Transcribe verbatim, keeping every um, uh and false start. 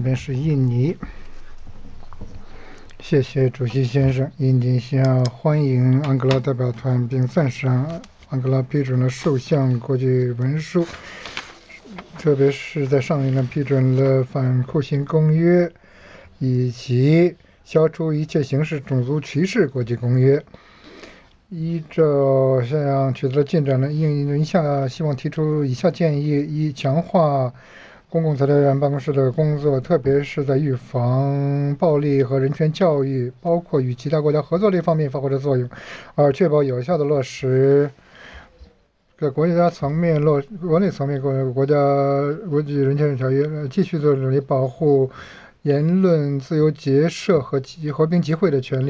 边是印尼。谢谢主席先生。印尼想欢迎安哥拉代表团，并赞赏安哥拉批准了数项国际文书，特别是在上一年批准了反酷刑公约以及消除一切形式种族歧视国际公约。依照这样取得了进展呢，印尼下希望提出以下建议：一、强化公共调查员办公室的工作，特别是在预防暴力和人权教育，包括与其他国家合作这方面发挥的作用；二、确保有效的落实在国家层面落国内层面国国家国际人权条约，继续做努力保护言论自由、结社和集和平集会的权利。